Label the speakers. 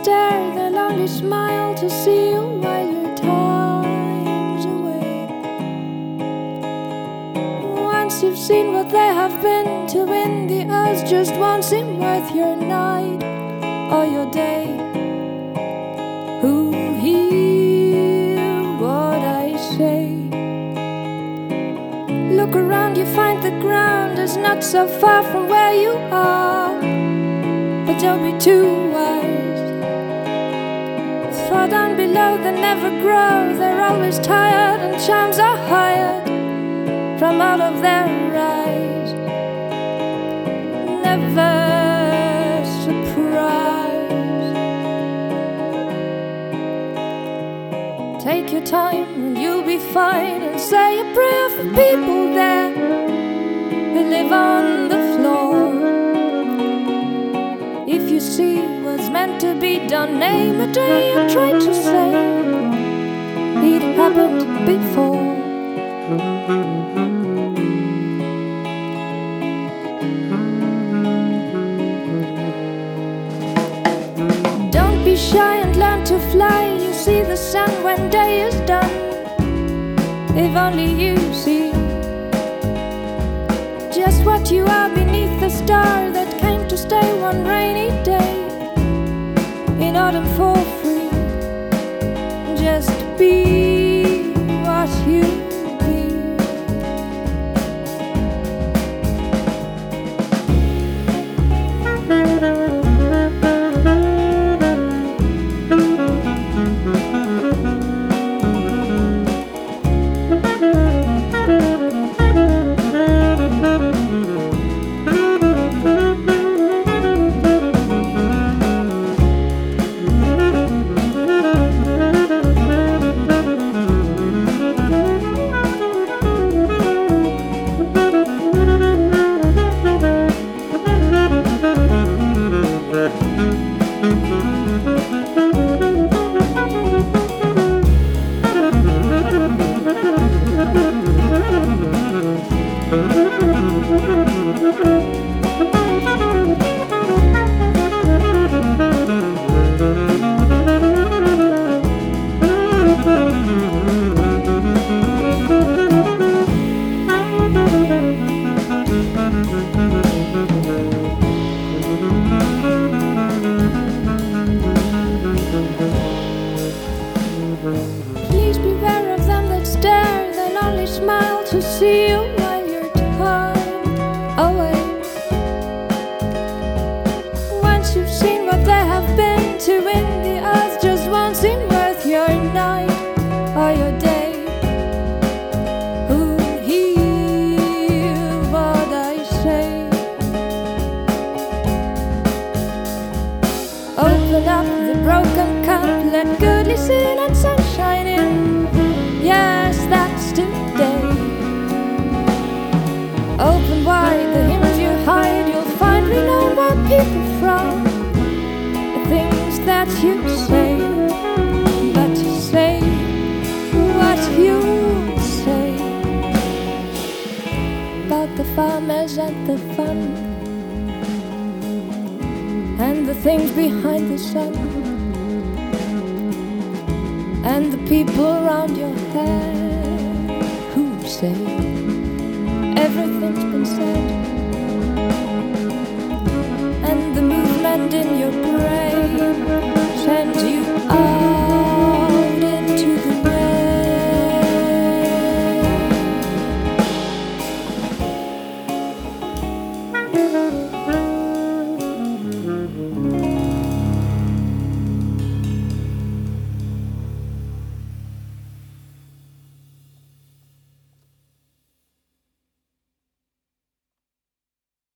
Speaker 1: stare, they'll only smile to see you while your time's away. Once you've seen what they have been to win, the earth just won't seem worth your night or your day. Who hear what I say? Look around, you find the ground is not so far from where you are. But don't be too wise, for down below they never grow. They're always tired and charms are hired from out of their eyes. Never surprised. Take your time and you'll be fine, and say a prayer for people there who live on the floor. If you see what's meant to be done, name a day and try to say it happened before. Don't be shy and learn to fly. You see the sun when day is done. If only you see just what you are beneath the star that came to stay one rainy day in autumn for free. Just be what you be. Please beware of them that stare, they'll only smile to see you while your time away. Once you've seen what they have been to win, the earth just won't seem worth your night or your day. Who hear what I say? Open up the broken cup, let goodly sin and sunshine in. Yes, that's today. Open wide the hymns you hide, you'll find renown by people from the things that you say. But say what you say about the farmers and the fun and the things behind the sun, and the people around your head who say everything's been said, and the movement in your brain